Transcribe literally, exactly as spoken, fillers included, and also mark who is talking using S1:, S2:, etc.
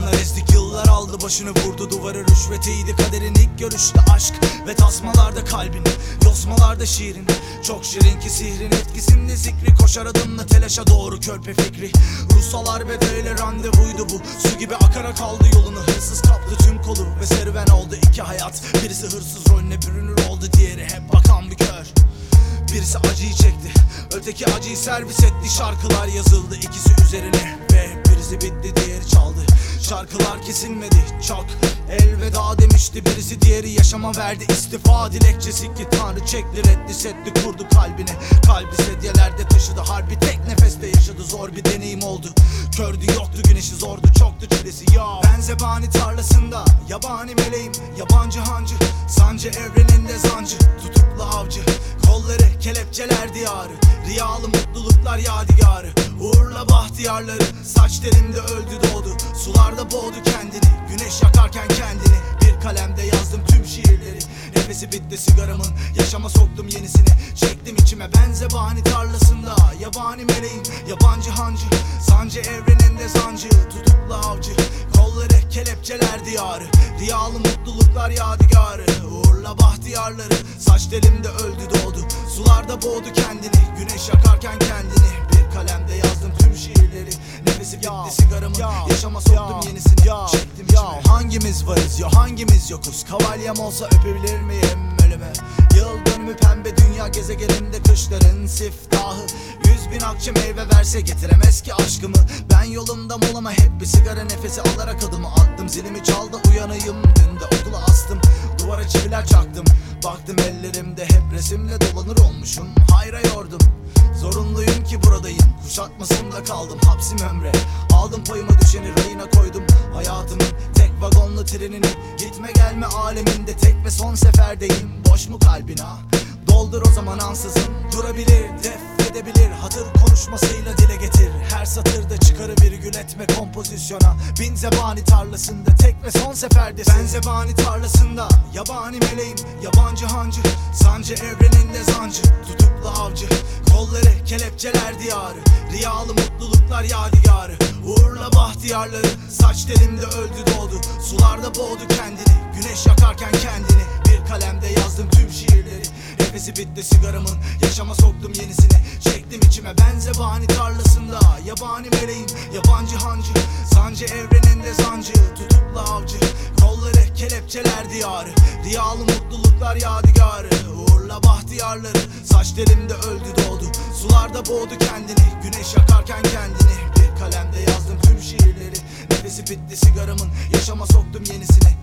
S1: Zamanlar ezdik, yıllar aldı başını vurdu duvarı. Rüşvetiydi kaderin ilk görüşte aşk ve tasmalarda kalbini, yosmalarda şiirin. Çok şirin ki sihrin etkisinde zikri, koşar adımla telaşa doğru körpe fikri. Ruhsalar bedeyle randevuydu bu, su gibi akarak aldı yolunu. Hırsız kaptı tüm kolu ve serüven oldu iki hayat. Birisi hırsız rolüne bürünür oldu, diğeri hep bakan bir kör. Birisi acıyı çekti, öteki acıyı servis etti. Şarkılar yazıldı ikisi üzerine ve birisi bitti, diğeri çaldı. Şarkılar kesilmedi, çok elveda demişti birisi, diğeri yaşama verdi istifa dilekçesi ki Tanrı çekti reddi setti kurdu kalbine. Kalbi sedyelerde taşıdı, harbi tek nefeste yaşadı, zor bir deneyim oldu. Kördü yoktu güneşi, zordu çoktu çilesi ya. Ben zebani tarlasında yabani meleğim, yabancı hancı, sancı evreninde zancı, tutuklu avcı. Kolları kelepçeler diyarı, riyalı mutluluklar yadigarı. Uğurla bahtiyarları, saç telimde öldü doğdu, sularda boğdu kendini. Güneş yakarken kendini, bir kalemde yazdım tüm şiirleri. Nefesi bitti sigaramın, yaşama soktum yenisini. Çektim içime ben zebani tarlasında yabani meleğim, yabancı hancı, sancı evreninde zancı, tutuklu avcı. Kolları kelepçeler diyarı, riyalı mutluluklar yadigarı. Uğurla bahtiyarları, saç telimde öldü doğdu, sularda boğdu kendini. Güneş yakarken kendini, bir kalemde yazdım tüm şiirleri. Nefesi bitti ya, sigaramın, ya, yaşama soktum ya, yenisini ya, çektim ya. içime. Hangimiz varız ya hangimiz yokuz, kavalyem olsa öpebilir miyim ölüme? Yıl dönümü pembe dünya gezegenimde kışların siftahı. Yüz bin akçe meyve verse getiremez ki aşkımı. Ben yolumda molama hep bir sigara nefesi alarak adımı attım. Zilimi çaldı uyanayım, dün de okula astım, duvara çiviler çaktım. Baktım ellerimde hep resimle dolanır olmuşum, hayra yordum. Zorunluyum ki buradayım, kuşatmasında kaldım hapsim ömre. Aldım payıma düşeni rayına koydum, hayatımın tek vagonlu trenini. Gitme gelme aleminde tek ve son seferdeyim. Boş mu kalbin ha? Doldur o zaman ansızın. Durabilir, def edebilir, hatır konuşmasıyla dile getir. Her satırda çıkarı virgül etme kompozisyona. Bin zebani tarlasında tek ve son seferdesin. Ben zebani tarlasında yabani meleğim, yabancı hancı, sancı evreninde zancı, tutuklu avcı. Kolları kelepçeler diyarı, riyalı mutluluklar yadigarı. Uğurla bahtiyarları, saç telimde öldü doğdu, sularda boğdu kendini. Güneş yakarken kendini, bir kalemde yazdım tüm şiirleri. Nefesi bitti sigaramın, yaşama soktum yenisini. Çektim içime ben zebani tarlasında yabani meleğim, yabancı hancı, sancı evreninde zancı, tutuklu avcı. Kolları kelepçeler diyarı, riyalı mutluluklar yadigarı. Uğurla bahtiyarları, saç telimde öldü doğdu, sularda boğdu kendini. Güneş yakarken kendini, bir kalemde yazdım tüm şiirleri. Nefesi bitti sigaramın, yaşama soktum yenisini.